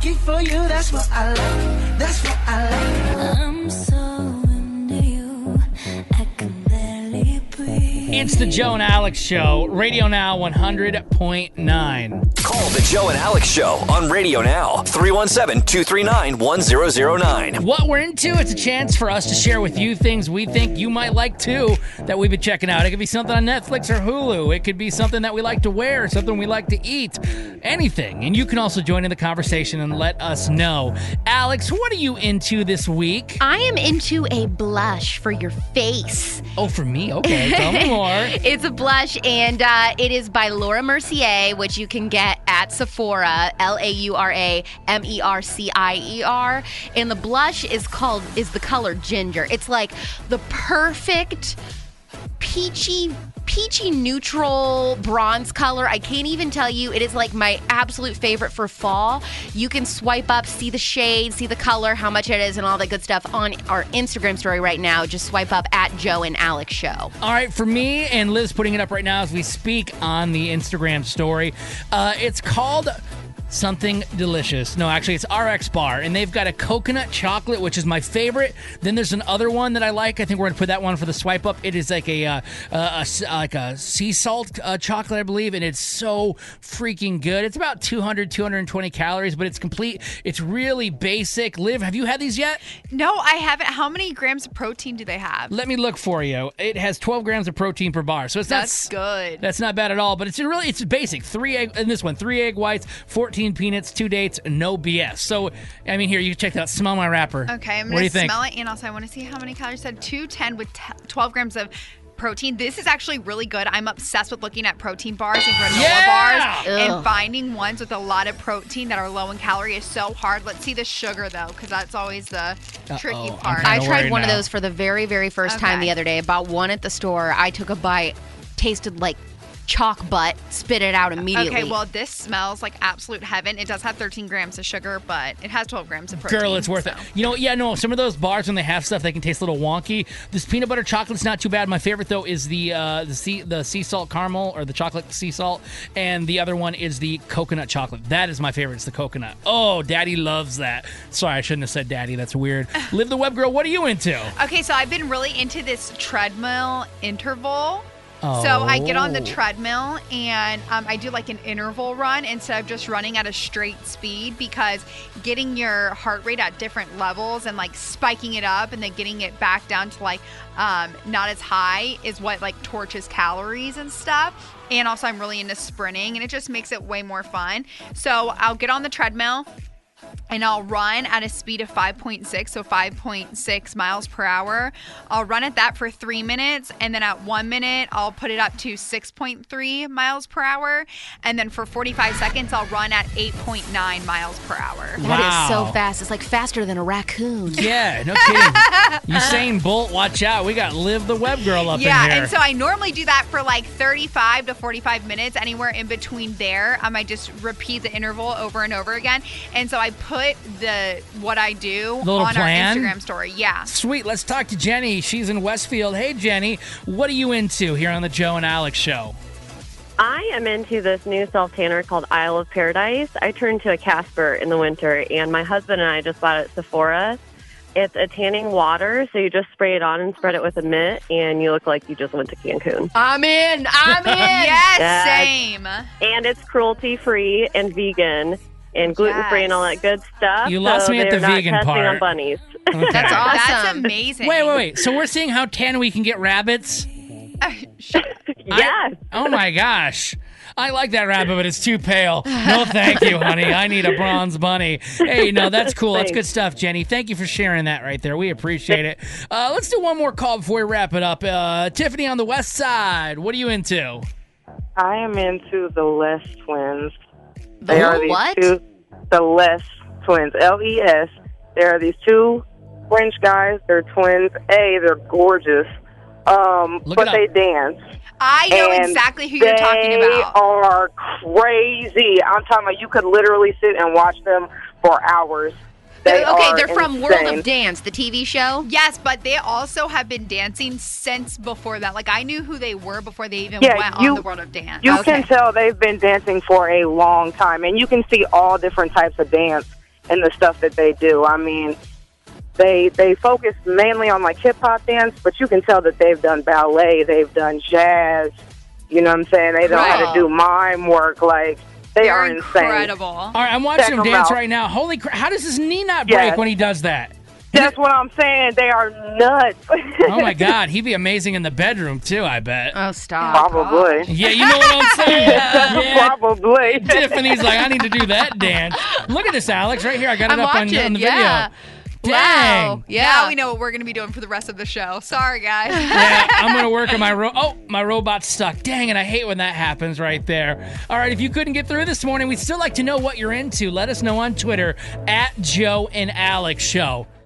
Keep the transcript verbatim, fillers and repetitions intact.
lucky for you, that's what I like. That's what I like. I'm so into you, I can barely breathe. It's the Joe and Alex Show, Radio Now one hundred point nine. Call the Joe and Alex Show on Radio Now, three one seven, two three nine, one zero zero nine. What we're into, it's a chance for us to share with you things we think you might like too that we've been checking out. It could be something on Netflix or Hulu. It could be something that we like to wear, something we like to eat, anything. And you can also join in the conversation and let us know. Alex, what are you into this week? I am into a blush for your face. Oh, for me? Okay, tell me more. It's a blush, and uh, it is by Laura Mercier, which you can get at Sephora, L A U R A M E R C I E R. And the blush is called, is the color ginger. It's like the perfect peachy, peachy neutral bronze color. I can't even tell you. It is like my absolute favorite for fall. You can swipe up, see the shade, see the color, how much it is, and all that good stuff on our Instagram story right now. Just swipe up at Joe and Alex Show. All right, for me, and Liz putting it up right now as we speak on the Instagram story, uh, it's called Something Delicious. No, actually, it's R X Bar, and they've got a coconut chocolate, which is my favorite. Then there's another one that I like. I think we're going to put that one for the swipe up. It is like a, uh, a, a like a sea salt uh, chocolate, I believe, and it's so freaking good. It's about two hundred, two hundred twenty calories, but it's complete. It's really basic. Liv, have you had these yet? No, I haven't. How many grams of protein do they have? Let me look for you. It has twelve grams of protein per bar, so it's That's not good. That's not bad at all. But it's really it's basic. Three egg in this one. Three egg whites, fourteen peanuts, two dates, no B S. So, I mean, here, you check that out. Smell my wrapper. Okay, I'm What do you going to think? smell it, and also I want to see how many calories. Said two ten with t- twelve grams of protein. This is actually really good. I'm obsessed with looking at protein bars and granola Yeah! bars, Ugh. and finding ones with a lot of protein that are low in calorie is so hard. Let's see the sugar, though, because that's always the tricky Uh-oh, I'm part. kinda I tried worried one of now. those for the very, very first time Okay. the other day. I bought one at the store. I took a bite, tasted like chalk butt, spit it out immediately. Okay, well, this smells like absolute heaven. It does have thirteen grams of sugar, but it has twelve grams of protein. Girl, it's worth so. it. You know, yeah, no, some of those bars, when they have stuff, they can taste a little wonky. This peanut butter chocolate's not too bad. My favorite, though, is the uh, the sea the sea salt caramel, or the chocolate sea salt, and the other one is the coconut chocolate. That is my favorite. It's the coconut. Oh, Daddy loves that. Sorry, I shouldn't have said Daddy. That's weird. Live the Web Girl, what are you into? Okay, so I've been really into this treadmill interval. So I get on the Oh. treadmill and um, I do like an interval run instead of just running at a straight speed, because getting your heart rate at different levels and like spiking it up and then getting it back down to like um, not as high is what like torches calories and stuff. And also I'm really into sprinting, and it just makes it way more fun. So I'll get on the treadmill and I'll run at a speed of five point six, so five point six miles per hour. I'll run at that for three minutes, and then at one minute, I'll put it up to six point three miles per hour. And then for forty-five seconds, I'll run at eight point nine miles per hour. That is Wow. so fast. It's like faster than a raccoon. Yeah, no kidding. Usain Bolt, watch out. We got Liv the Web Girl up Yeah, in here. and so I normally do that for like thirty-five to forty-five minutes, anywhere in between there. Um, I just repeat the interval over and over again. And so I put the what I do The little on plan? our Instagram story. Yeah. Sweet. Let's talk to Jenny. She's in Westfield. Hey, Jenny. What are you into here on the Joe and Alex Show? I am into this new self-tanner called Isle of Paradise. I turn to a Casper in the winter, and my husband and I just bought it at Sephora. It's a tanning water, so you just spray it on and spread it with a mitt, and you look like you just went to Cancun. I'm in. I'm in. Yes, Yes. same. And it's cruelty-free and vegan and gluten-free and all that good stuff. You lost so me at they're the not vegan testing part. on bunnies. Okay. That's awesome. That's amazing. Wait, wait, wait. So we're seeing how tan we can get rabbits? Yes. Oh, my gosh. I like that rabbit, but it's too pale. No, thank you, honey. I need a bronze bunny. Hey, no, that's cool. That's Thanks. good stuff, Jenny. Thank you for sharing that right there. We appreciate it. Uh, let's do one more call before we wrap it up. Uh, Tiffany on the west side, what are you into? I am into the Les twins. The They are these what? two, the Les twins, L E S. There are these two French guys. They're twins. A, they're gorgeous, um, Look but it they up. dance. I know And exactly who you're talking They about. are crazy. I'm talking about you could literally sit and watch them for hours. They okay, are they're from World insane. of Dance, the T V show. Yes, but they also have been dancing since before that. Like, I knew who they were before they even Yeah, went you- on the World of Dance. You Okay. can tell they've been dancing for a long time, and you can see all different types of dance in the stuff that they do. I mean, they they focus mainly on like hip hop dance, but you can tell that they've done ballet, they've done jazz. You know what I'm saying? They know how to do mime work. Like they They're are insane. incredible. All right, I'm watching Check him 'em dance out. right now. Holy crap! How does his knee not break Yes. when he does that? That's what I'm saying. They are nuts. Oh my God, he'd be amazing in the bedroom too. I bet. Oh, stop. Probably. Yeah, you know what I'm saying. Yeah. Probably. Tiffany's like, I need to do that dance. Look at this, Alex, right here. I got it I'm up on, watching. on the yeah. video. Dang. Wow. Yeah. Now we know what we're going to be doing for the rest of the show. Sorry, guys. Yeah, I'm gonna work on my ro- oh my robot's stuck. Dang it, I hate when that happens right there. All right, if you couldn't get through this morning, we'd still like to know what you're into. Let us know on Twitter at Joe and Alex Show.